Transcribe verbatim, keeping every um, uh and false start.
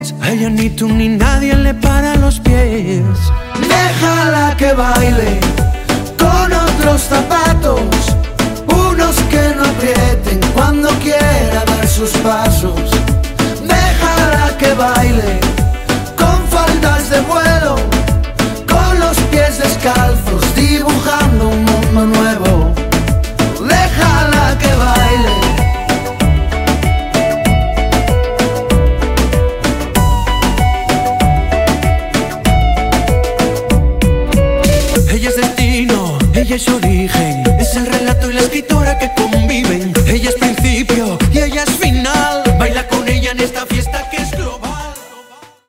A ella ni tú ni nadie le para los pies. Déjala que baile con otros zapatos, unos que no aprieten cuando quiera dar sus pasos. Déjala que baile con faldas de vuelo, con los pies descalzos, dibujando un mundo nuevo. Déjala que baile. Ella es destino, ella es origen, es el relato y la escritora que conviven. Ella es principio y ella es final. Baila con ella en esta fiesta que es gloriosa.